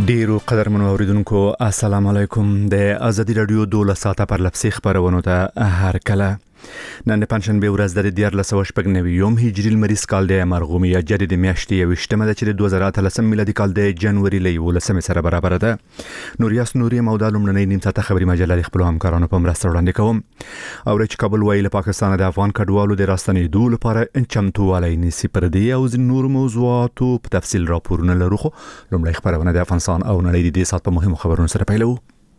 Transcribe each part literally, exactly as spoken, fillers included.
ډیرو قدرمنو اوریدونکو السلام علیکم. د ازادي رادیو دوله ساعته پر لپسې خبرونه ته هر کله نن پنځشنبه ورځ د دیارلس سوه شپږ نوي هجري لمریز کال د مرغومي جدید میاشتې یوشتمه د چې د دوه زره اتلسم میلادي کال د جنوري له یولسمې سره برابر ده. نوریاس نوري مودا لومړنۍ نیم ساعته خبري مجله خپل همکارانو په مرسته وړاندې کوم. او چې کابل وایي له پاکستان د افغان کډوالو د راستنېدو لپاره چمتووالی نیسي پر دې او ځینې نور موضوعاتو په تفصیل راپورونه لرو. خو لومړی خبرونه د افغانستان او نړۍ د دې سات په مهمو خبرونو سره پیلو.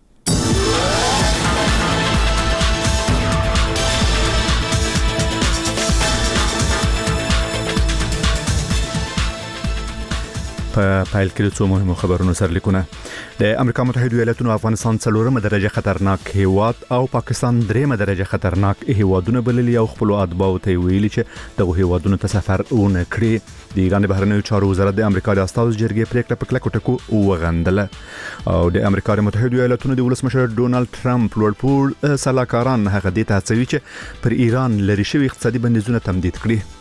په پایل کې څو مهمو خبرونو سره لیکونه. د امریکا متحده ایالاتونو افغانستان څلورمه درجه خطرناک هیواد او پاکستان دریمه درجه خطرناک هیوادونه بللي او خپل اتباعو ته ویلي چې دغه هیوادونو ته سفر ونه کړي. د ایران د بهرنیو چارو وزارت د امریکا د استازو جرګې پریکړه په کلکو ټکو وغندله او د امریکا د متحده ایالاتونو د ولسمشر ډونالد ټرمپ لوړپوړ سلاکاران هغه د تهڅوي چې پر ایران لري شوی اقتصادي بندیزونه تمدید کړي.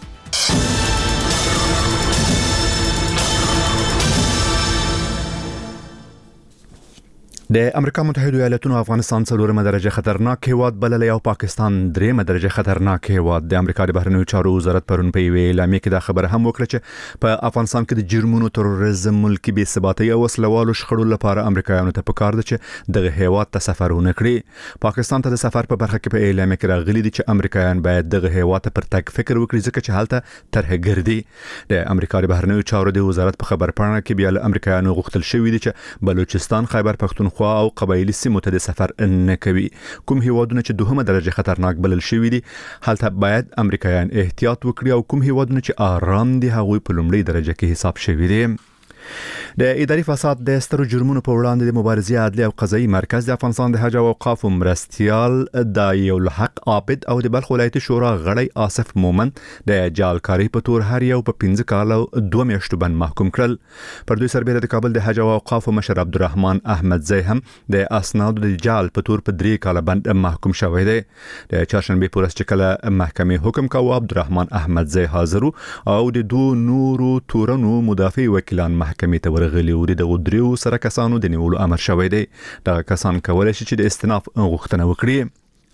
د امریکا متحده ایالاتونو افغانستان څلورمه درجه خطرناک هیواد بللی او پاکستان دریمه درجه خطرناک هیواد. د امریکا د بهرنیو چارو وزارت پرون په یوې اعلامیه کې دا خبره هم وکړه چې په افغانستان کې د جرمونو، تروریزم، ملکی بې ثباتۍ او وسلوالو شخړو لپاره امریکایانو ته پکار ده چې دغه هیواد ته سفرونه کړي. پاکستان ته د سفر په برخه کې په اعلامیه کې راغلي دي چې امریکایان باید دغه هیواد ته پر تګ فکر وکړي ځکه چې هلته ترهګر دي. د امریکا د بهرنیو چارو د وزارت په خبرپاڼه کې بیا له امریکایانو غوښتل شوی دی چې بلوچستان، خیبر پختونخوا او قبایلی سیمو ته د سفر نه کوي. کوم هیوادونه چې دوهمه درجه خطرناک بلل شوی دي هلته باید امریکایان احتیاط وکړي او کوم هیوادونه چې آرام دي هغوی په لومړۍ درجه کې حساب شوی دي. د اداري فساد د سترو جرمونو په وړاندې د مبارزې عدلي او قضایي مرکز د افغانستان د حج او اوقاف مرستیال د یو الحق عابد او د بلخ ولایتي شورا غړی آصف مومن د جعلکاری په تور هر یو په پنځه کال او دوه میاشتو بند محکوم کړل. پر دوی سربېره د کابل د حج او اوقاف مشر عبدالرحمن احمدزی هم د اسنادو د جعل په تور په درې کال بند محکوم شوی دی. د چهارشنبه په ورځ چې کله محکمې حکم کاوه عبدالرحمن احمدزی حاضر او د دوه نورو تورنو مدافع وکیلان محکمې ته ورغلي او د دریو سره کسانو د نیولو امر شوی دی. دغه کسان کولای شي چې د استئناف غوښتنه وکړي.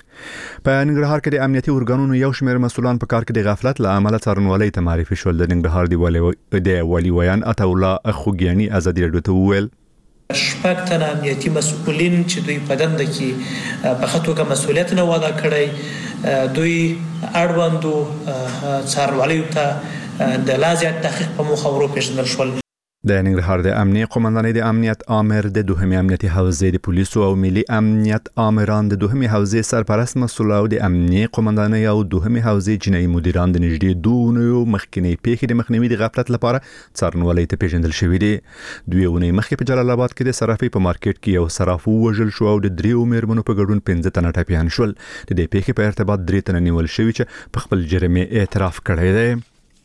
په ننګرهار کې د امنیتي ارګانونو یو شمېر مسؤلان په کار کې د غفلت له امله څارنوالۍ ته معرفي شول. د ننګرهار دی ولی د ولی ویان عطاالله خوګیاني ازادي رادیو ته وویل شپږ تنه امنیتي مسؤلین چې دوی په دنده کې په ښه توګه مسؤلیت نه ودا کړی، دوی اړوندو څارنوالیو ته د لا زیات تحقیق په موخه وروپېژندل شول. د ننګرهار د امنیي قومندانۍ د امنیت آمر د دوهمې امنیتي حوزې د پولیسو او ملي امنیت آمران د دوهمې حوزې سرپرست مسؤل او د امنیي قومندانۍ او دوهمې حوزې جنایي مدیران د نږدې دوه مخکینی پیښې د مخنیوي د غفلت لپاره څارنوالۍ ته پیژندل شوی دی. دوی ونې مخکې په جلال آباد کې د صرافي په مارکیټ کې یو صراف وژل شو او د دریو میرمنو په ګډون پنځه تنه ټپیان شول. د دې پیښې په ارتباط درې تنه نیول شوي چې په خپل جرم اعتراف کړی دی.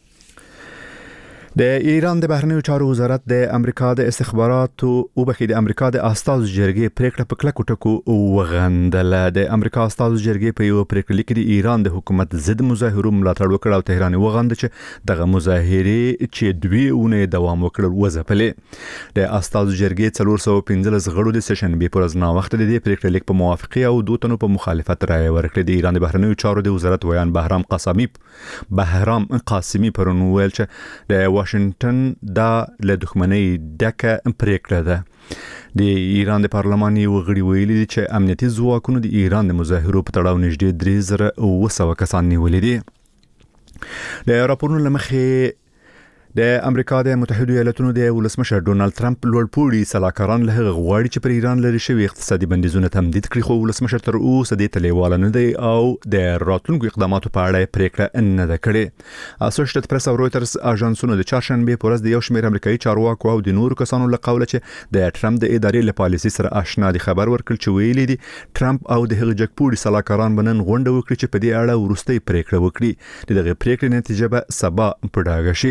د ایران د بهرنیو چارو وزارت د امریکا د استخباراتو او بخې د امریکا د استازو جرګې پریکړه په کلکو ټکو وغندله. د امریکا استازو جرګې په یو پریکړه کې د ایران د حکومت ضد مظاهرو ملاتړ وکړ او تهران وغند چې دغه مظاهره چې دوی اونۍ دوام وکړ وځپلې. د استازو جرګې څلور سوه پنځلس غړو د سشنبه پر ورځ وخت د دې پریکړې لیک په موافقه او دوه تنو په مخالفت رائے ورکړه. د ایران د بهرنیو چارو د وزارت ویان بهرام قاسمی بهرام قاسمی پرون ویل چې د واشنگټن دا له دښمنۍ ډکه پریکړه ده. د ایران د پارلمان یو غړي ویلي دي چې امنیتي ځواکونو د ایران د مظاهرو په تړاو نږدې درې زره اوه سوه کسان نیولي دي. د راپورونو له مخې د امریکا د متحده ایالاتونو د ولسمشر ډونالد ټرمپ لوړپوړي سلاکاران له هغه غواړي چې پر ایران لري شوی اقتصادي بندیزونه تمدید کړي، خو ولسمشر تر اوسه د تلیواله نه دی او د راتلونکو اقداماتو په اړه پریکړه نه ده کړې. اسوسییټډ پریس او رويټرز اژانسونو د چهارشنبه په ورځ د یو شمېر امریکایي چارواکو او د نورو کسانو له قوله چې د ټرمپ د ادارې له پالیسي سره آشنا دي خبر ورکړ چې ویلي دي ټرمپ او د هغه جګپوړي سلاکاران بنن غونډه وکړي چې په دې اړه ورستۍ پریکړه وکړي. دغه پریکړې نتیجه به سبا په ډاګه شي.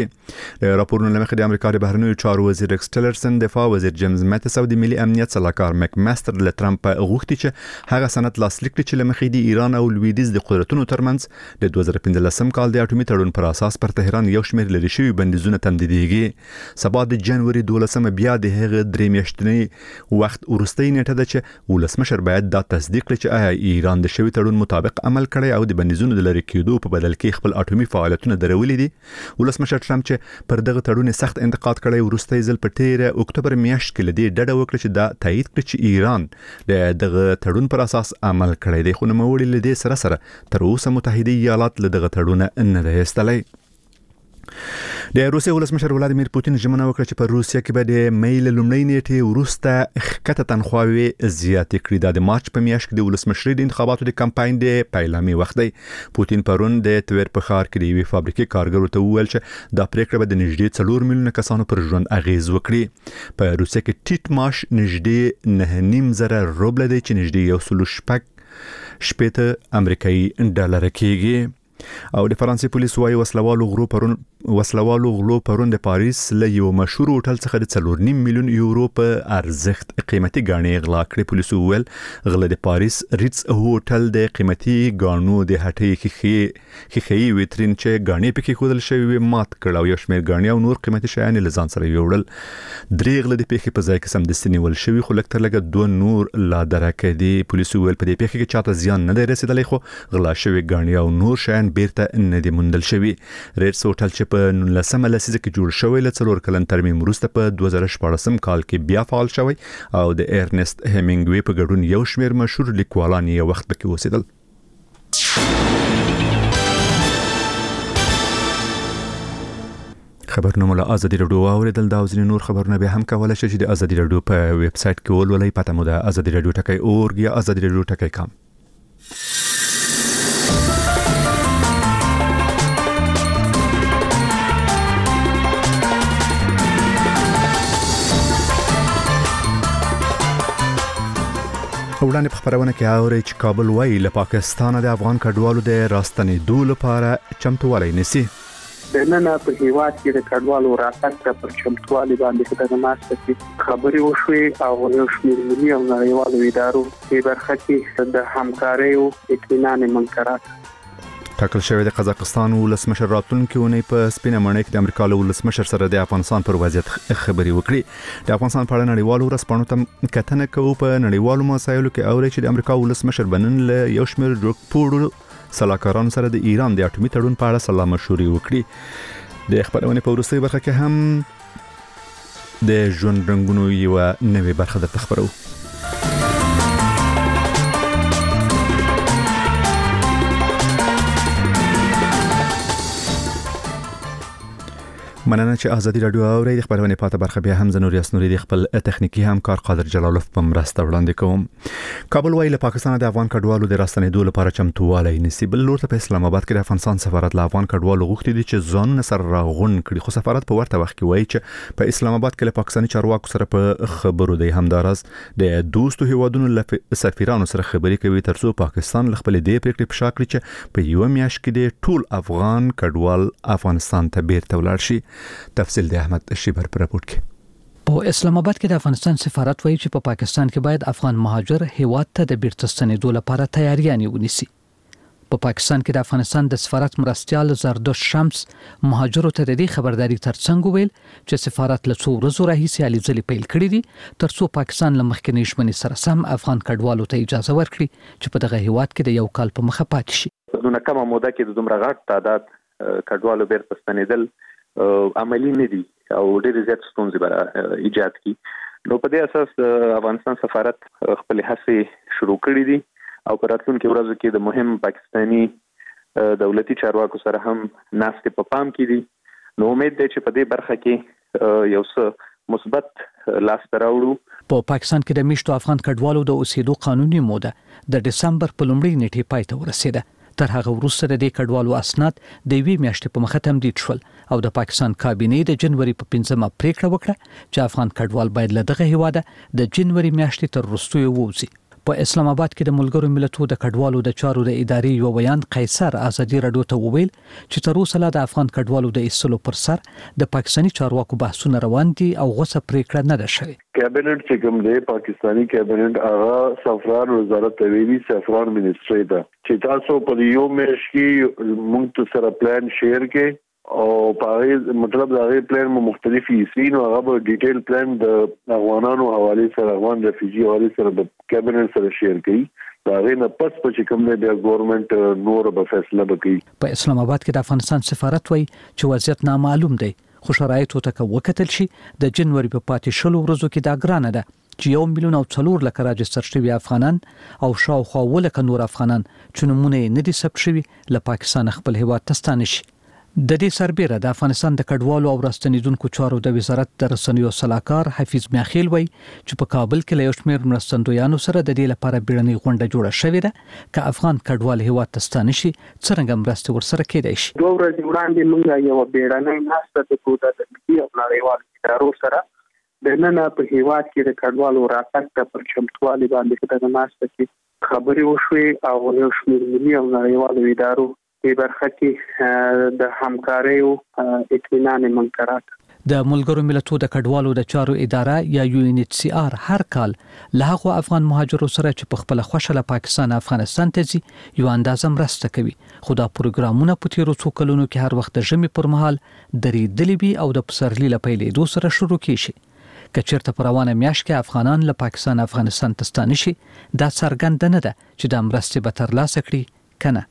د راپورونو لمخې د امریکا د بهرنیو چارو وزیر ایکس ټیلرسن، دفاع وزیر جیمز میټس او د ملي امنیت صلاحکار میک ماستر له ترامپ غوښتي چې هغه سند لاسلیک کړي چې لمخې د ایران او لویدیز د قدرتونو ترمنځ د دوه زره پنځلسم کال د اټومي تړون پر اساس پر تهران یو شمېر لري شوی بندیزونه تمدیدېږي. سبا د جنوري دولسمه بیا د هغه درې میاشتنی وخت وروستۍ نیټه ده چې ولسمشر باید دا تصدیق کړي چې آیا ایران د شوی تړون مطابق عمل کړی او د بندیزونو د لرې کېدو په بدل کې خپل اټومي فعالیتونه درولي دي. ولسمشر ټرمپ چې پر دغه تړون سخت انتقاد کړی وروستۍ ځل په تیره اکتوبر میاشت کې لدی ډډه وکړه چې دا تایید کړي چې ایران د دغه تړون پر اساس عمل کړی دی، خو نوموړي لدی سره سره تر اوسه متحده ایالات له دغه تړون نه دی ایستلی. د روسیې ولسمشر ولادیمیر پوتین ژمنه وکړه چې په روسیه کې به د مې له لومړۍ نیټې وروسته ښکته تنخواوې زیاتې کړي. دا د مارچ په میاشت کې د ولسمشرۍ د انتخاباتو د کمپاین د پیلامي وخت دی. پوتین پرون د تویر په ښار کې د یوې فابریکې کارګرو ته وویل چې دا پریکړه به د نږدې څلور میلیونه کسانو پر ژوند اغیز وکړي. په روسیه کې ټیټ معاش نږدې نه نیم زره روبل دی چې نږدې یو سل شپږ شپېته امریکایي ډالر کېږي. او د فرانسې پولیس وايي وسلوالو غلو پرون وسلوالو غلو پرون د پاریس له یو مشهور هوټل څخه د څلور نیم میلیون یورو په ارزښت قیمتي غاڼې غلا کړې. پولیسو وویل غله د پاریس ریټس هوټل د قیمتي غاڼو د هټۍ کې خخي ویترین چې غاڼې پکې خودل شوی مات کړ او یو شمېر غاڼې او نور قیمتي شیان له ځان سره یوړل. درې غله د پیښې په ځای کې سمدستي نیول شوی، خو لکه تر لږه دوه نور لا درکه دي. پولیسو ویل په دې پیښه کې چاته زیان نه دی رسیدلی، خو غلا شوی غاڼې او نور شیان بیرته نه دي موندل شوی. ریټس هوټل چې په نولسمه لسیزه کې جوړ شوی له څلور کلن ترمیم وروسته په دوه زره شپاړسم کال کې بیا فعال شوی او د ارنست هیمینګوي په ګډون یو شمېر مشهور لیکوالان یې وخت پکې اوسېدل. خبرونه مله ازادي رادیو اوریدل دا ځینې نور خبرونه به هم کولای شئ چې د ازادي رادیو په ویب سټ کې ولولئ. پته مو ده ازادي رادیو ټکی اورګ یا ازادي رادیو ټکی کام. وړاندې په خبرونه کې اوري چې کابل وايي له پاکستان د افغان کډوالو د راستنېدو لپاره چمتووالی نیسي. د نن په هیواد کې د کډوالو راتګ پر چمتووالي باندې د نماسته کې خبري وشوي او یو شمېر ملي او نړیوالو ادارو په برخه کې د همکارۍ او اطمینان منکرات ټاکل شوی. د قزاقستان ولسمشر راتلونکي ونې په سپینه ماڼۍ کې د امریکا له ولسمشر سره د افغانستان پر وضعیت خبري وکړي. د افغانستان په اړه نړیوالو ورځپاڼو ته کتنه کوو. په نړیوالو مسایلو کې اوري چې د امریکا ولسمشر بنن له یو شمېر جوړپوړو صلاحکارانو سره د ایران د اټومي تړون په اړه سلا مشورې وکړي. د خبرونه په وروستۍ برخه کې هم د ژوند رنگونو یو نوې برخه درته خبرو. مننه چې ازادي رادیو اوري. د خبرونه پاته برخه بیا هم زنور یاسنوري د خپل تخنیکی همکار قادر جلالوف په مرسته وړاندې کوم. کابل وايي له پاکستان د افغان کډوالو د راستنېدو لپاره چمتووالی نیسي. بل لور ته په اسلام آباد کې د افغانستان سفارت له افغان کډوالو غوښتي دي چې ځانونه سره راغون کړي، خو سفارت په ورته وخت کې وایي چې په اسلام آباد کې له پاکستاني چارواکو سره په خبرو دی. همدارس د دوستو هیوادونو له سفیرانو سره خبري کوي ترڅو پاکستان له خپل دې پریکړې په شاکړي چې په یو میاشت کې د ټول افغان کډوال افغانستان ته بیرته ولاړ شي. تفصیل د احمد شیبر پر راپور کې. په اسلام آباد کې د افغانستان سفارت وایي چې په پا پاکستان کې باید افغان مهاجر هیواد ته د بیرته ستنېدو لپاره تیاریانې ونیسي. په پا پاکستان کې د افغانستان د سفارت مرستیال زردوش شمس مهاجرو ته د دې خبرداري ترڅنګ ویل چې سفارت له څو ورځې راهیسې هلې ځلې پیل کړې دي ترڅو پاکستان له مخکنۍ ژمنې سره سم افغان کډوالو ته اجازه ورکړي چې په دغه هیواد کې د یو کال په مخه پاتې شي. په دونه کمه موده کې د دومره غټ تعداد کډوالو بیرته ستنېدل عملی نه دي او ډېر زیات ستونزې به ایجاد کړي. نو په دې اساس افغانستان سفارت خپل هڅې شروع کړې دي او په راتلونکو ورځو کې د مهم پاکستانی دولتي چارواکو سره هم ناستې په پام کې دي. نو امید ده چې په دې برخه کې یو څه مثبت لاس راوړو. په پاکستان کې د میشتو افغان کډوالو د اوسېدو قانوني موده د دسمبر په لومړۍ نیټه پای ته ورسېده. تر هغه وروسته د دې کډوالو اسناد د یوې میاشتې په مخه تمدید شول او د پاکستان کابینې د جنوري په پنځمه پریکړه وکړه چې افغان کډوال باید له دغه هیواده د جنوري میاشتې تر وروستیو ووځي. په اسلام آباد کې د ملګرو ملتونو د کډوالو د چارو د ادارې یو بیان قیصر ازادي رادیو ته وویل چې تر اوسه لا د افغان کډوالو د ایستلو پر سر د پاکستاني چارواکو بحثونه روان دي او غوسه پریکړه نه ده شوې. کابینټ چې کوم دی پاکستاني کابینټ هغه سفران وزارت ویلي سفران منیسټری ده چې تاسو په یو میاشت کې موږ سره پلان شیر کې او په مطلب دا غي پلان مو مختلفي سین او هغه ډیټیل پلان د افغانانو حواله سره افغان رفیجی حواله سره د کابینټ سره شیر کړي دا غي نه پس په کوم نه د ګورنمنت نور به فیصله وکړي. په اسلام آباد کې د افغانستان سفارت وایي چې وضعیت نامعلوم دی خو شرایطو ته وکتل شي د جنوري په پاتې شلو ورځو کې دا ګرانه ده چې یو میلیون او څلور لک راجستر شوی افغانان او شاوخوا ولک نور افغانان چې نمونه نه دي ثبت شوی له پاکستان خپل هیواد ته ستانه شي. د دې سربېره د افغانستان د کډوالو او راستنیدونکو چارو د وزارت د رسنیو صلاحکار حفیظ میاخیل وایي چې په کابل کې له یو شمېر مرستندویانو سره د دې لپاره بیړنۍ غونډه جوړه شوې ده که افغان کډوال هیواد ته ستانه شي څرنګه مرسته ورسره کېدای شي. دوه ورځې وړاندې موږ یو بیړنۍ ناسته د کوټه د ملي او نړیوالو ادارو سره د نن په هیواد کې د کډوالو راتګ ته پر چمتووالي باندې د ناسته کې خبرې وشوې او یو شمېر ملي او نړیوالو ادارو په برخه کې د همکارۍ او اطمینان منکرات د ملګرو ملتونو د کډوالو د چارو اداره یا یو ان ایچ سی آر هر کال له هغو افغان مهاجرو سره چې په خپل خوښه له پاکستان افغانستان ته ځي یو اندازه مرسته کوي خو دا پروګرامونه په تیرو څو کلونو کې هر وخت د ژمي پر مهال درېدلې وي او د پسرلي له پیلېدو سره شروع کیږي. که چیرته په روانه میاشت کې افغانان له پاکستان افغانستان ته ستانه شي دا څرګنده نه ده چې د مرستې به ترلاسه کړي کنه.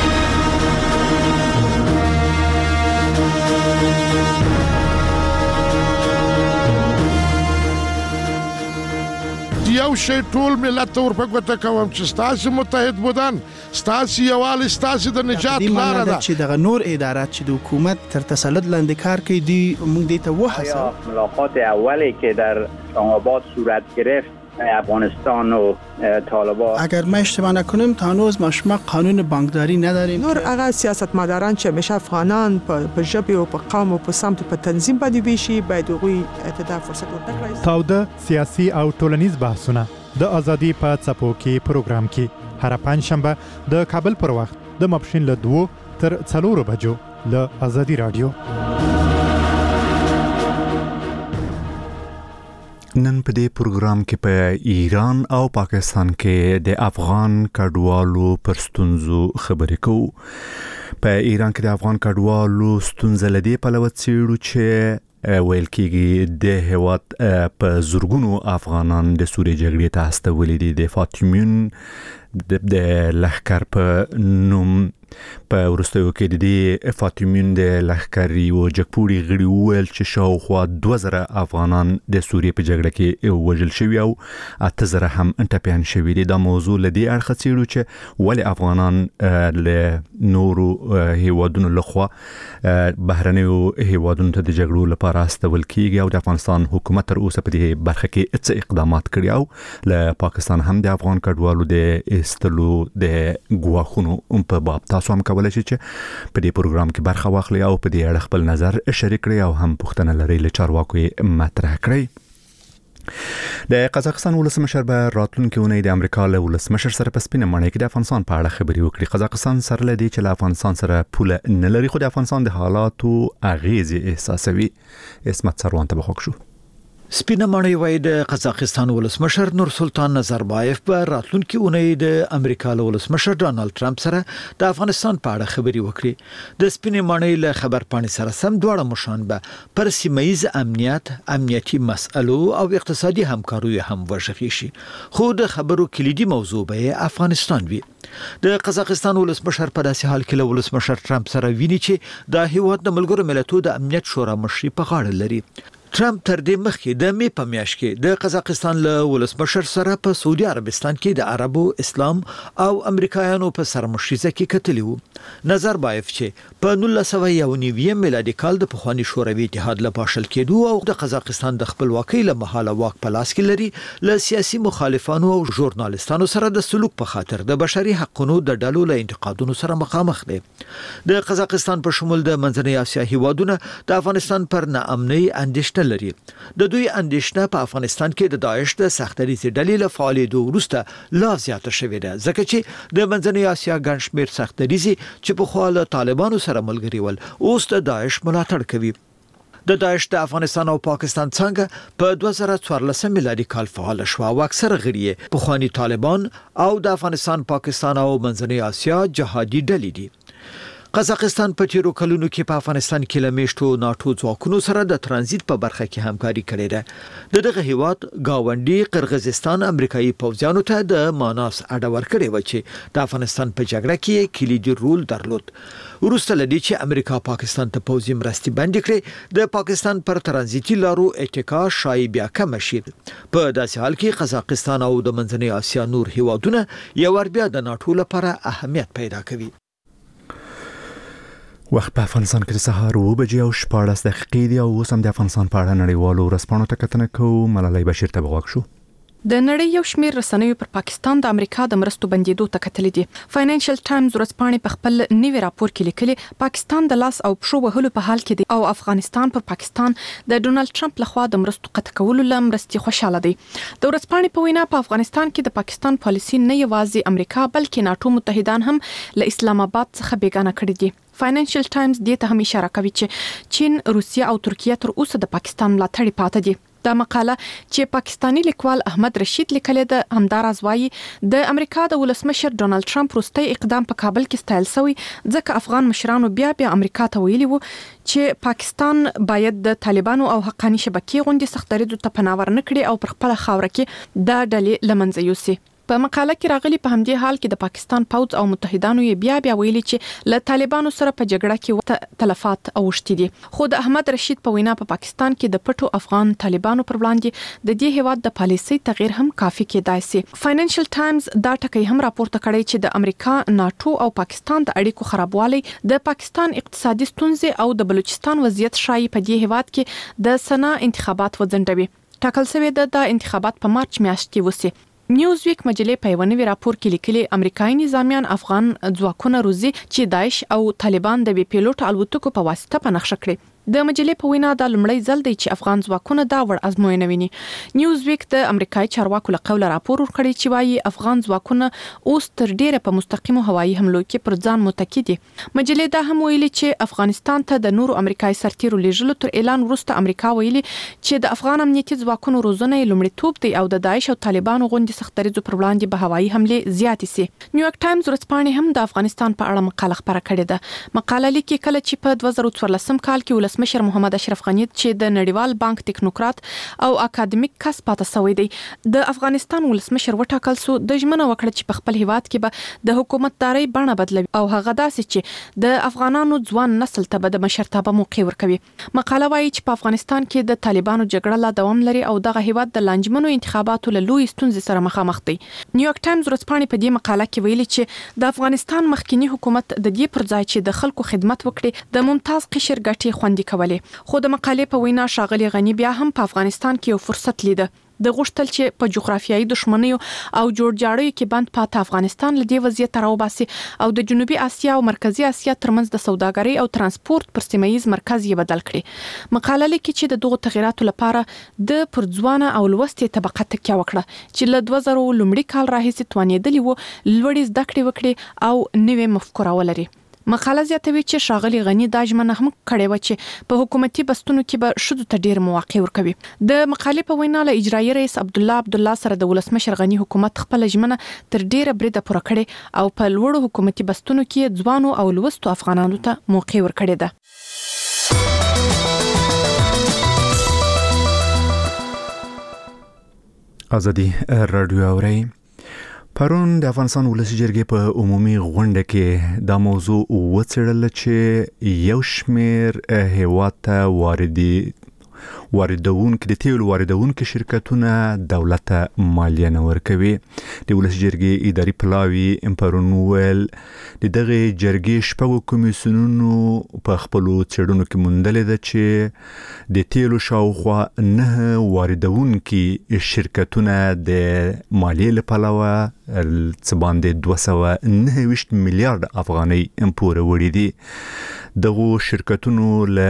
یو شی ټول ملت ورپګوته کوم چې ستاسو متحد بودن ستاسو یوال ستاسو د نجات لار ده چې د نور ادارات چې د حکومت تر تسلط لاندې کار کوي دی موږ دې ته وحسه ملاقات اولی که در اسلام آباد صورت گرفت افغانستان و طالبان اگر ما اشتباه نکنیم تا هنوز ما شما قانون بانکداری نداریم. نور هغه سیاستمداران چې همیشه افغانان په ژبه او په قوم او په سمت په تنظیم باندې ویشي باید هغوی ته فرصت ورکړي. تاوده سیاسي او ټولنیز بحثونه د ازادي په څپو کې پروګرام کې هر پنځشنبه د کابل پر وخت د ماپښین له دوه تر څلورو بجو له ازادي رادیو. نن په دې پروګرام کې په ایران او پاکستان کې د افغان کډوالو پر ستونزو خبرې کوو. په ایران کې د افغان کډوالو ستونزې لدی په لور څیړو چې ویل کېږي د هیواد په زورګونو افغانان د سوریې جګړې ته استولې دي. د فاطمیون د لښکر په نوم په ورستیو کې د دې فاطمیون د لښکر یو جګپوړي غړي وویل چې شاوخوا دوه زره افغانان د سوریې په جګړه کې وژل شوي او اته زره هم ټپیان شوي دي. دا موضوع لدی اړخه څیړو چې ولې افغانان له نورو هیوادونو لخوا بهرنیو هیوادونو ته د جګړو لپاره استول کیږي او د افغانستان حکومت تر اوسه په دې برخه کې څه اقدامات کړي او له پاکستان هم د افغان کډوالو د استلو د ګواښونو په باب تاسو هم کولای شئ چې په دې پروګرام کې برخه واخلئ او په دې اړه خپل نظر شریک کړئ او هم پوښتنه لرئ له چارواکو یې مطرح کړئ. د قزاقستان ولسمشر به راتلونکي اونۍ د امریکا له ولسمشر سره په سپینه ماڼۍ کې د افغانستان په اړه خبرې وکړي. قزاقستان سره لدی چې له افغانستان سره پوله نه لري خو د افغانستان د حالاتو اغیزې احساسوي. اسمت سروان ته بخښو. سپینه ماڼۍ وایي د قزاقستان ولسمشر نور سلطان نظربایف په راتلونکي اونۍ د امریکا له ولسمشر ډانلډ ټرمپ سره د افغانستان په اړه خبرې وکړي. د سپینې ماڼۍ له خبرپاڼې سره سم دواړه مشران به پر سیمه‌ییز امنیت، امنیتي مسئلو او اقتصادي همکاریو هم وغږېږي شي خو د خبرو کلیدي موضوع به افغانستان وي. د قزاقستان ولسمشر په داسې حال کې له ولسمشر ټرمپ سره ویني چې د هیواد د ملګرو ملتونو د امنیت شورا مشري په غاړه لري. ټرمپ تر دې مخکې د می په میاشت کې د قزاقستان له ولسمشر سره په سعودي عربستان کې د عربو، اسلام او امریکایانو په سرمشریزه کې کتلی وو. نظربایف چې په نولس سوه یو نوي میلادي کال د پخوانی شوروي اتحاد له پاشل کېدو او د قزاقستان د خپلواکۍ له مهاله واک په لاس کې لري له سیاسي مخالفانو او ژورنالستانو سره د سلوک په خاطر د بشري حقوقو د ډلو له انتقادونو سره مخامخ دي. د قزاقستان په شمول د منځنۍ اسیا هیوادونو د افغانستان پر ناامنۍ اندېښنه اندېښنه لري. د دوی اندېښنه په افغانستان کې د داعش د سختدریزې ډلې له فعالیدو وروسته لا زیاته شوې ده، ځکه چې د منځنۍ اسیا ګڼ شمېر سختدریزې چې پخوا له طالبانو سره ملګري ول اوس د داعش ملاتړ کوي. د داعش د افغانستان او پاکستان څنګه په دوه زره څوارلس میلادي کال فعال شو او اکثر غړي پخوانی طالبان او د افغانستان، پاکستان او منځنۍ اسیا جهادي ډلې دي. قزاقستان په تیرو کلونو کې په افغانستان کې لمیشتو ناتو ځواکونو سره د ترانزیت په برخه کې همکاري کړې ده. د دغه هیواد گاونډي قرغیزستان امریکایي پوځیانو ته د ماناس اډه ورکړې و چې د افغانستان په جګړه کې کلیدي رول درلود. وروسته لدی چې امریکا پاکستان ته پوځي مرستې بندي کړې، د پاکستان پر ترانزیتي لارو اتکا شای بیا کم شي. په داسې حال کې قزاقستان او د منځنۍ اسیا نور هیوادونه یو ور بیا د ناتو لپاره اهمیت پیدا کوي. وخت په افغانستان کې د سهار اوه بجې او شپاړس دقیقې دي او اوس هم د افغانستان په اړه نړیوالو ورځپاڼو ته کتنه کوو. ملالۍ بشیر ته بغوږ شو. د نړۍ یو شمېر رسنیو پر پاکستان د امریکا د مرستو بندیدو ته کتلې دي. فاینانشل ټایمز ورځپاڼې په خپل نوي راپور کې لیکلي پاکستان د لاس او پښو وهلو په حال کې دی او افغانستان پر پاکستان د ډونالد ټرمپ لخوا د مرستو قطع کولو لم مرستي خوشاله دی. د ورځپاڼې په وینا په افغانستان کې د پاکستان پالیسي نه یوازې امریکا بلکې ناتو متحدان هم له اسلام آباد څخه بیگانه کړي دي. فاینانشل ټایمز دې ته هم اشاره کوي چې چین، روسیه او ترکیه تر اوسه د پاکستان ملاتړ پاتې دي. دا مقاله چې پاکستانی لیکوال احمد رشید لیکلې ده همداراز وايي د امریکا د ولسمشر ډونالد ټرمپ وروستی اقدام په کابل کې ستایل شوی، ځکه افغان مشرانو بیا بیا امریکا ته ویلي وو چې پاکستان باید د طالبانو او حقانی شبکې غونډې سختریدو ته پناه ورنکړي او پر خپل خاوره کې دا ډلې لمنځه یوسي. په مقاله کې راغلي په همدې حال کې د پاکستان پوځ او متحدانو یې بیا بیا ویلي چې له طالبانو سره په جګړه کې تلفات اوښتي دي. خو د احمد رشید په وینا په پاکستان کې د پټو افغان طالبانو پر وړاندې د دې هیواد د پالیسي تغییر هم کافي کېدای شي. فاینانشل ټایمز دا ټکی هم راپورته کړی چې د امریکا، ناتو او پاکستان د اړیکو خرابوالی د پاکستان اقتصادي ستونزې او د بلوچستان وضعیت شایي په دې هیواد کې د سنا انتخابات وځنډوي. ټاکل شوی د انتخابات په مارچ میاشت کې وسی. نیوز ویک مجلې په یو نوي راپور کې لیکلي امریکایي نظامیان افغان ځواکونه روزي چې داعش او طالبان د بي پیلوټ الوتکو په واسطه په نقشه کړي. د مجلې په وینا د لومړی ځل دی چې افغان ځواکونه دا وړ ازموینه ویني. نیوز ویک د امریکایي چارواکو له قوله راپور ورکړی چې وايي افغان ځواکونه اوس تر ډیره په مستقیمو هوایي حملو کې پر ځان متکی دي. مجلې دا هم ویلي چې افغانستان ته د نورو امریکایي سرتیرو لیږلو تر اعلان وروسته امریکا ویلي چې د افغان امنیتي ځواکونو روزنه لومړیتوب دی او د داعش او طالبانو غونډې سختریزو پر وړاندې به هوایي حملې زیاتې سي. نیویارک ټایمز ورځپاڼې هم د افغانستان په اړه مقاله خپره کړې ده. مقاله لیکي کله چې په دوه زره څوارلس کال کې ولسمشر محمد اشرف غنی چې د نړیوال بانک ټیکنوکرات او اکاډمیک کس پاتې شوی دی د افغانستان ولسمشر وټاکل سو د ژمنه وکړه چې په خپل هیواد کې به د حکومتداري بڼه بدلوي او هغه داسې چې د افغانانو ځوان نسل ته به د مشرتابه موقع ورکوي. مقاله وايي چې په افغانستان کې د طالبانو جګړه لا دوام لري او دغه هیواد د لانجمنو انتخاباتو له لوی ستونزې سره مخامخ دی. نیویارک ټایمز ورځپاڼې په دې مقاله کې ویلي چې د افغانستان مخکنی حکومت د دې پر ځای چې د خلکو خدمت وکړي د ممتاز قشر ګټې خوندي کولې. خو د مقالې په وینا ښاغلي غنی بیا هم په افغانستان کې یو فرصت لیده. د غوښتل چې په جغرافیایي دښمنیو او جوړجاړیو کې بند پاتې افغانستان له دې وضعیت راوباسي او د جنوبي اسیا او مرکزی اسیا ترمنځ د سوداګرۍ او ترانسپورت پر سیمایي مرکز یې بدل کړي. مقاله لیکي چې د دغو تغیراتو لپاره د پرځوانه او لوستې طبقه تکیه وکړه چې له دوه زره لومړي کال راهیسې توانېدلې وو لوړې زده کړې وکړي او نوې مفکوره ولري. مقاله زیاتوي چې ښاغلي غنی دا ژمنه هم کړې و چې په حکومتي بستونو کې به ښځو ته ډېر مواقع ورکوي. د مقالې په وینا له اجرایي رئیس عبدالله عبدالله سره د ولسمشر غنی حکومت خپل ژمنه تر ډیره بریده پوره کړې او په لوړو حکومتي بستونو کې ځوانو او لوستو افغانانو ته موقع ورکړې ده. ازادي رادیو اوري. پرون د افغانستان ولسی جرګې په عمومي غونډه کې دا موضوع وڅېړل چې یو شمېر هیواد ته واردي واردونکو د تیلو واردونکو شرکتونه دولت ته مالیه نه ورکوي. د ولسی جرګې اداري پلاوی پرون ویل د دغه جرګې شپږ کمیسیونونو په خپل څېړنو کې موندلې ده چې د تیلو شاوخوا نه واردونکو شرکتونه د مالیې له پلوه څه باندې دوه سوه نهه ویشت میلیارډ افغانۍ پورې وړي دي. دغه شرکتونو له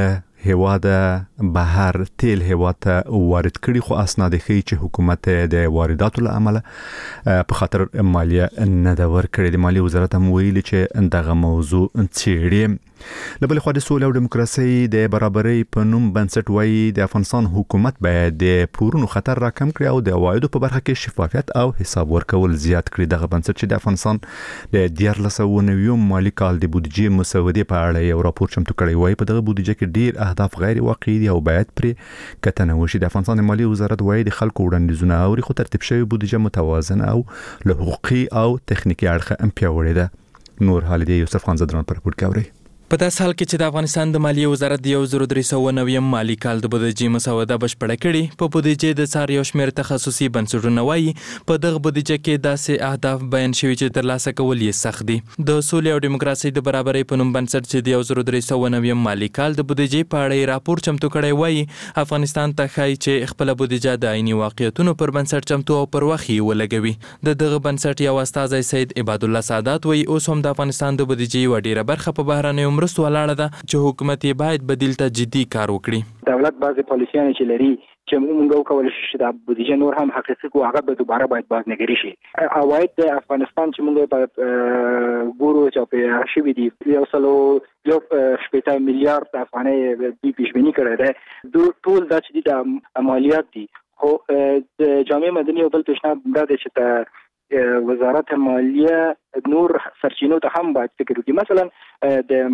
هیواد بهر تیل هیواد ته وارد کړي خو اسناد ښیي چې حکومت د وارداتو له امله په خاطر مالیه نه دا ورکړي. د مالیې وزارت هم ویلي چې دغه موضوع څېړي. له بلې خوا د سولې او دیموکراسۍ د برابرۍ په نوم بنسټ وایي د افغانستان حکومت باید د پورونو خطر راکم کړي او د عوایدو په برخه کې شفافیت او حساب ورکول زیات کړي. دغه بنسټ چې د افغانستان د دیارلس سوه نوي مالي کال د بودیجې مسودې په اړه یو راپور چمتو کړی وایي په دغه بودیجه کې ډیر اهداف غیر واقعي دي او باید پرې کتنه وشي. د افغانستان مالي وزارت وایي د خلکو وړاندیزونه اوري خو ترتیب شوی بودیجه متوازنه او له حقوقي او تخنیکی اړخه هم پیاوړې ده. نور حالدی یوسف خان زدران پر رپورټ کوي. په داسې حال کې چې د افغانستان د مالیې وزارت د یو زر درې سوه نوي مالي کال د بودیجې مسوده بشپړه کړې. په بودیجې د څار یو شمېر تخصصي بنسټونه وایي په دغه بودیجه کې داسې اهداف بیان شوي چې ترلاسه کول یې سخت دي. د سولې او دیموکراسۍ د برابرۍ په نوم بنسټ چې د یو زر درې سوه نوي مالي کال د بودیجې په اړه راپور چمتو کړی وایي افغانستان ته ښایي چې خپله بودیجه د عیني واقعیتونو پر بنسټ چمتو او پر وخت یې ولګوي. د دغه بنسټ یو استازی سید عباد الله سادات وایي اوس هم د افغانستان د بودیجې یوه ډیره برخه په بهرنیو مرستو ولاړه ده چې حکومت یې باید بدیل ته جدي کار وکړي. دولت بعضې پالیسیانې چې لري چې موږ وکولی شو چې د بودیجه نور هم حقیقي کو هغه به دوباره باید بازنګري شي. عواید د افغانستان چې موږ په ګورو چې په شوي دي یو سلو یو شپېته میلیارډ افغانۍ دوی پیشبیني کړی دی. ټول دا چې دي د مالیات دي. خو د جامع مدني یو بل پیشنهاد دا دی چې ته وزارت مالیه نور سرچینو ته هم باید فکر وکړي. مثلا د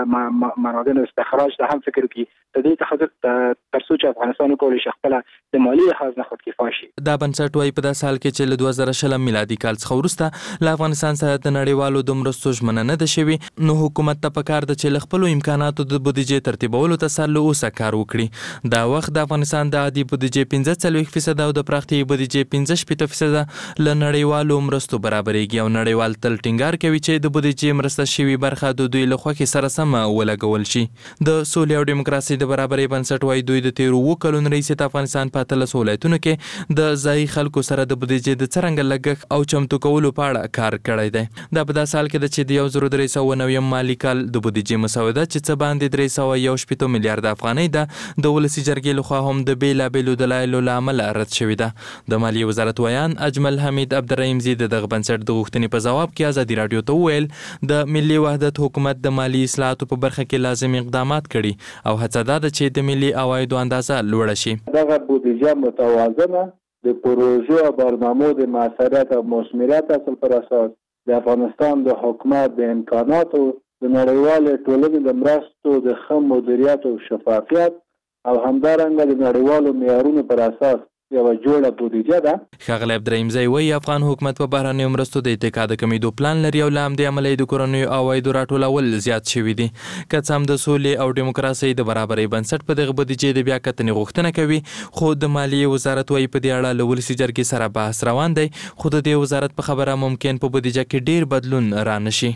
معادنو استخراج ته هم فکر وکړي. د دې تخصص تر څو چې افغانستان وکولی شي خپله د مالي لحاظ نه خودکفا شي. دا بنسټ وایي په داسې حال کې چې له دوه زره شلم میلادي کال څخه وروسته له افغانستان سره د نړیوالو د مرستو ژمنه نه ده شوې، نو حکومت ته پکار ده چې له خپلو امکاناتو د بودیجې ترتیبولو ته سر له اوسه کار وکړي. دا وخت د افغانستان د عادي بودیجې پنځه څلوېښت فیصده او د پراختیایي بودیجې پنځه شپېته فیصده له نړیوالو مرستو برابرېږي او نړیوال تل ټینګار کوي چې د بودیجې مرسته شوې برخه د دوی له خوښې سره سمه ولګول شي. د سولې او دیموکراسۍ د برابرۍ بنسټ وایي دوی د تیرو اووه کلونو راهیسې د افغانستان په اتلس ولایتونو کې د ځایي خلکو سره د بودیجې د څرنګه لګښت او چمتو کولو په اړه کار کړی دی. دا په داسې حال کې ده چې د یو زر درې سوه نوي مالي کال د بودیجې مسوده چې څه باندې درې سوه یو شپېته میلیارډ افغانۍ ده د ولسي جرګې لخوا هم د بېلابېلو دلایلو له امله رد شوې ده. د مالیې وزارت ویان اجمل حمید عبدالرحیم زی د دغه بنسټ د غوښتنې په ځواب کې ازادي راډیو ته وویل د ملي وحدت حکومت د مالي اصلاحاتو په برخه کې لازم اقدامات کړي او هڅه دا ده چې د ملي عوایدو اندازه لوړه شي. دغه بودیجه متوازنه د پروژو او برنامو د موثریت او مثمریت اصل پر اساس د افغانستان د حکومت د امکاناتو د نړیوالې ټولنې د مرستو د ښه مدیریت او شفافیت او همدارنګه د نړیوالو معیارونو پر اساس یوه جوړه بودیجه ده. ښاغلی عبدالرحیم زی وایي افغان حکومت په بهرنیو مرستو د اتکا د کمیدو پلان لري او له همدې امله د کورنیو عوایدو راټولول زیات شوي دي. که څه هم د سولې او دیموکراسۍ د برابرۍ بنسټ په دغه بودیجې د بیا کتنې غوښتنه کوي، خو د مالیې وزارت وایي په دې اړه له ولسي جرګې سره بحث روان دی، خو د دې وزارت په خبره ممکن په بودیجه کې ډیر بدلون رانشي.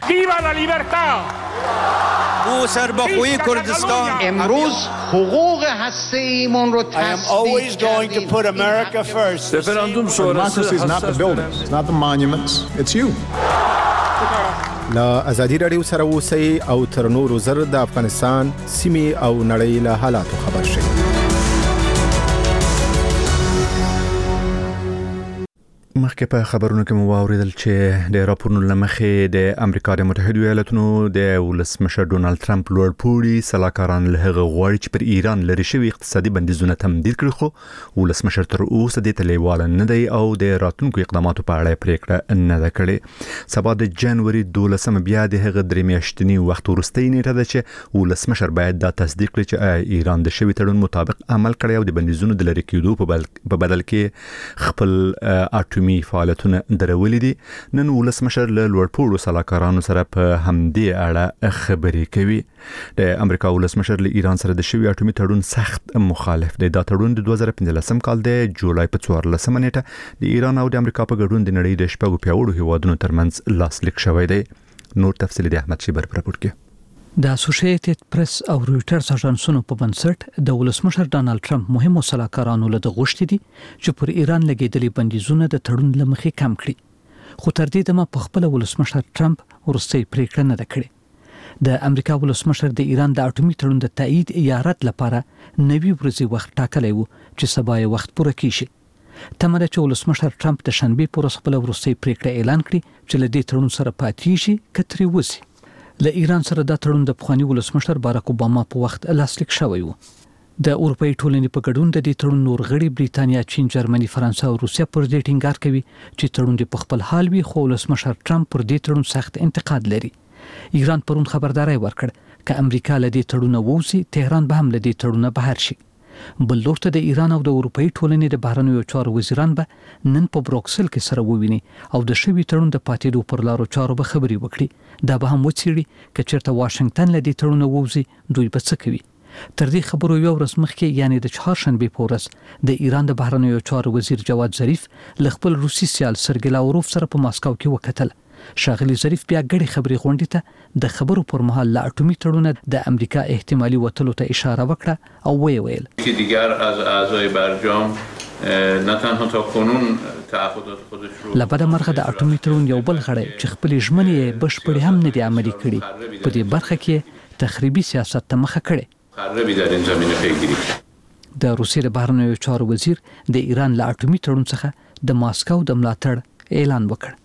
او سربخوی کردستان امروز حقوق هسته ایمون رو I am always going to put America first. Referendum democracy is not the buildings, it's not the monuments, it's you. لا ازادي رادیو سره اوسئ او تر نورو زر د افغانستان سیمې او نړۍ له حالاتو خبر شئ. مخکې په خبرونو کې مو واوریدل چې د راپورونو له مخې د امریکا د متحده ایالاتونو د ولسمشر ډونالد ټرمپ لوړ پوړي سلاکاران له هغه غواړي چې پر ایران لري شوي اقتصادي بندیزونه تمدید کړي، خو ولسمشر تر اوسه دې ته لیواله نه دی او د راتلونکو اقداماتو په اړه پریکړه نه ده کړې. سبا د جنوري دولسمه بیا د هغه درې میاشتني وخت وروستۍ نیټه ده چې ولسمشر باید دا تصدیق کړي چې ایران د شوي تړون مطابق عمل کړی او د بندیزونو د لرې کېدو په بدل کې خپل اټومي فعالیتونه درولې دي. نن ولسمشر له لوړپوړو سلاکارانو سره په همدې اړه خبرې کوي. د امریکا ولسمشر له ایران سره د شوي اټومي تړون سخت مخالف دی. دا تړون د دوه زره پنځلسم کال د جولای په څوارلسمه نیټه د ایران او د امریکا په ګډون د نړۍ د شپږو پیاوړو هیوادونو ترمنځ لاسلیک شوی دی. نور تفصیل د احمد شیبر پر راپور کې. د اسوسییټډ پریس او رویټرز اژانسونو په بنسټ د ولسمشر ډانلډ ټرمپ مهمو سلاکارانو له غوښتي دي چې پر ایران لګیدلي بندیزونه د تړون لمخې کم کړي، خو تر دې دمه په خپل ولسمشر ټرمپ ورستۍ پریکړه نه ده کړې. د امریکا ولسمشر د ایران د اټومي تړون د تایید یا رد لپاره نوي ورځې وخت ټاکلی و چې سبا یې وخت پوره کیږي. تمره چې ولسمشر ټرمپ د شنبه پر ورځ خپل وروستۍ پریکړه اعلان کړي چې له دې تړون سره پاتې شي کتري وسی. له ایران سره د تړون د پخوانی ولسمشر باراک اوباما په وخت لاسلیک شوی و. د اروپאי ټولنې په ګډون د دې تړون نور غړي بریتانیا، چین، جرمني، فرانسه او روسیا پر دې ټینګار کوي چې تړون د خپل حال وي، خو ولسمشر ټرمپ پر دې تړون سخت انتقاد لري. ایران پرون خبرداري ورکړ ک امریکا له دې تړون ووزي، تهران به هم له دې تړون بهر شي. بل لور ته د ایران او د اروپאי ټولنې د بهرنیو چارو وزیران به نن په بروکسل کې سره وویني او د شوی تړون د پاتېدو پر لارو چارو به خبري وکړي. دا به هم وڅېړي ک چیرته واشنگټن له دې تړون ووزي دوی به څه کوي. تر دې خبرو یو ورځ مخکې یعنی د چهارشنبه په ورځ د ایران د بهرنیو چارو وزیر جواد ظریف له خپل روسي سیال سرګی لاوروف سره په ماسکو کې وکتل. شاغلی ظریف بیا غړي خبري غونډې ته د خبرو پر مهال لا اټومي تړون د امریکا احتمالي وټلو ته اشاره وکړه او وی ویل که دیگر از اعضای برجام نه تنها تا کنون تعهدات خودش رو لبد مرغه د اټومي تړون یو بل غړی چې خپل ژمنې بشپړې هم نه دي عملي کړي په دې برخه کې تخریبي سیاست ته مخه کړي. خرابی در این زمینه پیگیری کرد. د روسیې د بهرنیو چارو وزیر د ایران له اټومي تړون څخه د ماسکو د ملاتړ اعلان وکړ.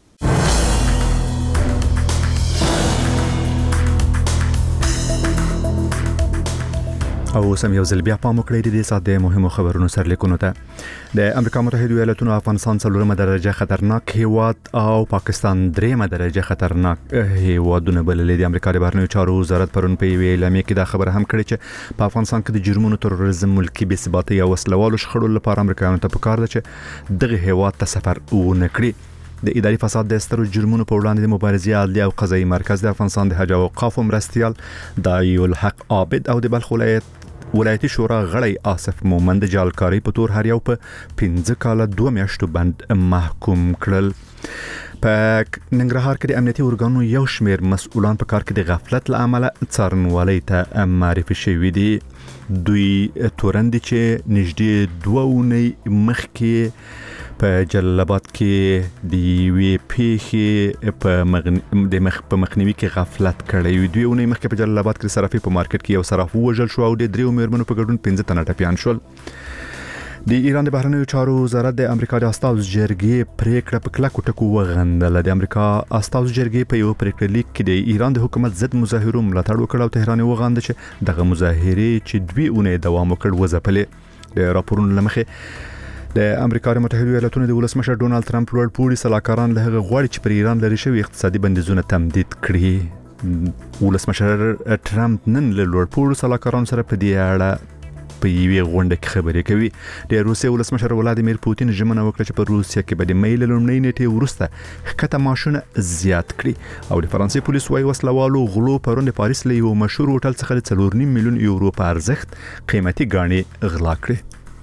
او سم یو ځل بیا پام وکړئ د دې سات د مهمو خبرونو سرلیکونو ته. د امریکا متحده ایالاتونو افغانستان څلورمه درجه خطرناک هیواد او پاکستان دریمه درجه خطرناک هیوادونه بللې. د امریکا د بهرنیو چارو وزارت پرون په یوې اعلامیه کې دا خبره هم کړې چې په افغانستان کې د جرمونو، تروریزم، ملکی بې ثباتۍ او وسلوالو شخړو لپاره امریکایانو ته پکار ده چې دغه هیواد ته سفر ونه کړي. د اداري فساد د سترو جرمونو په وړاندې د مبارزې عدلي او قضایي مرکز د افغانستان د حج او اوقافو مرستیال داعی الحق عابد او د بلخ ولایت ولایتي شورا غړی آصف مومند د جالکاری په تور هر یو په پنځه کاله دوه میاشتو بند محکوم کړل. په ننګرهار کې د امنیتي ارګانونو یو شمېر مسؤلان په کار کې د غفلت له امله څارنوالۍ ته معرفي شوي دي. دوی تورن دي چې نږدې دوه اونۍ مخکې په جلال آباد کې د یوې پیښې په مغن... د مخ په مخنیوي کې غفلت کړی وي. دوی اونۍ مخکې په جلال آباد کې صرافي په مارکیټ کې یو صراف وژل شو او د دریو مېرمنو په ګډون پنځه تنه ټپیان شول. د ایران د بهرنیو چارو وزارت د امریکا د استازو جرګې پریکړه په کلکو ټکو وغندله. د امریکا استازو جرګې په یو پریکړه لیک کې د ایران د حکومت ضد مظاهرو ملاتړ وکړ او تهران وغانده چې دغه مظاهرې چې دوی اونۍ دوام وکړ وځپلې. د راپورونو لمخې د امریکا متحده ایالاتونو د ولسمشر ډونالد ترامپ لوړ پوړي سلاکاران له هغه غواړي چې پر ایران لري شوی اقتصادي بندیزونه تمدید کړي. ولسمشر ترامپ نن له لوړ پوړو سلاکارانو سره په دې اړه په یوې غونډه کې خبرې کوي. د روسیې ولسمشر ولادیمیر پوتین ژمنه وکړه چې په روسیه کې به د مې له لومړۍ نیټې وروسته ښکته معاشونه زیات کړي. او د فرانسې پولیس وايي وسلوالو غلو پرون د پاریس له یو مشهور هوټل څخه د څلور نیم میلیون یورو په ارزښت قیمتي ګاڼې غلا کړې.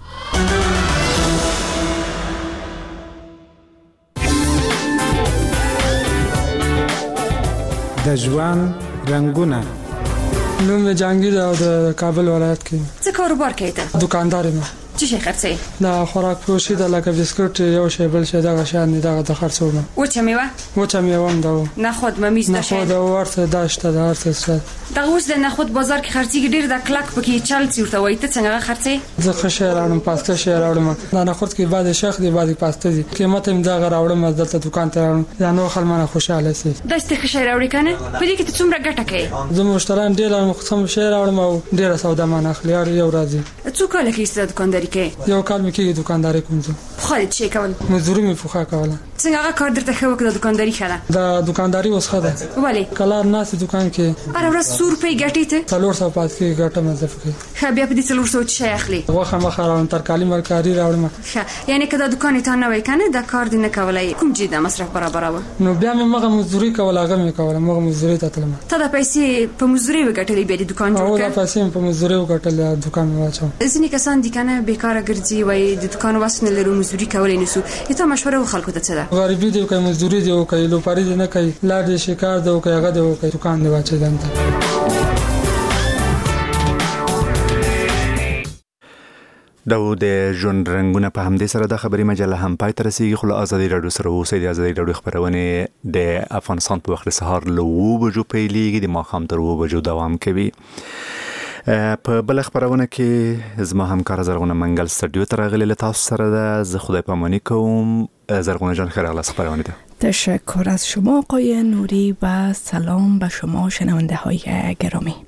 د ژوند رنگونه نوم جهانگیر او د کابل ولایت کې څه کاروبار کوي ته؟ دکاندار یم. چی شي خرڅي؟ د خوراک فروشي د لکه بسکټ یو شی بل شی دغه شان دغه د خرڅوم. و چه میوه؟ و چه میوه هم دا. نه خود ممیز نه خود ورته داشته د ارته دا اوس د نه خود بازار کې خرڅي ډیر د کلک پکې چل چورته وای ته څنګه خرڅي؟ زه خشه راوړم پاسته شی راوړم. دا نه خود کې بعد شیخ دی بعد پاسته دي. قیمت هم دا راوړم دلته دکان ته راوړم. یا نو خلمانه خوشاله سي. دا ست خشه راوړی کنه؟ په دې کې ته څومره ګټه کوي؟ زه مشتریان ډیر مخصم شی راوړم او ډیر سودا مان اخلي یو راځي. څو کال کې ست دکانداري کوي؟ یو کال کې دکانداري کوم زه. خو دې چی کول؟ مزدوري مې فوخه کوله. څنګه هغه کار درته خو وکړه دکانداري خاله؟ دا دکانداري اوس خاله. ولی؟ کلار ناس دکان کې. اره ورځ څو روپۍ ګټې ته؟ څلور سوه پات کې ګټه مزه فکر. خا بیا په دې څلور سوه شي اخلي. واخه مخ راون ترکالی مرکاری راوړم. ښه یعنی کدا دکان ته نه وای کنه دا کار دې نه کولای کوم جې د مصرف برابر و. نو بیا مې مغه مزدوري کوله هغه مې کوله مغه مزدوري ته تلم. ته د پیسې په مزدوري وګټلې بیا د دکان جوړ کړ؟ او د پیسې په مزدوري وګټلې دکان واچو. ځینې کسان دي کنه بیکاره ګرځي وای د دکان واسنه لرو مزدوري کولای نسو. ته مشوره وخلکو ته څه ده؟ غریبي دی کوي مزدوري دی کوي لوپاري دی نه کوي لا دې شکار دی کوي هغه دی کوي دکان دی واچي دنده. د ژوند رنگونه په همدې سره د خبري مجله هم پای ته رسیږي. خو له ازادي راډیو سره اوسئ. د ازادي راډیو خبرونه د افغانستان په وخت سهار له اوه بجو پیلېږي، د ماښام تر اوه بجو دوام کوي. په بل خبرونه کې زما همکار زرغونه منګل استودیو ته راغلی له تاسو سره ده. زه خدای پامانی کوم. زرغونه جان خیر اغلاس خبرونه ده. تشکر از شما آقای نوری و سلام به شما شنونده های گرامی.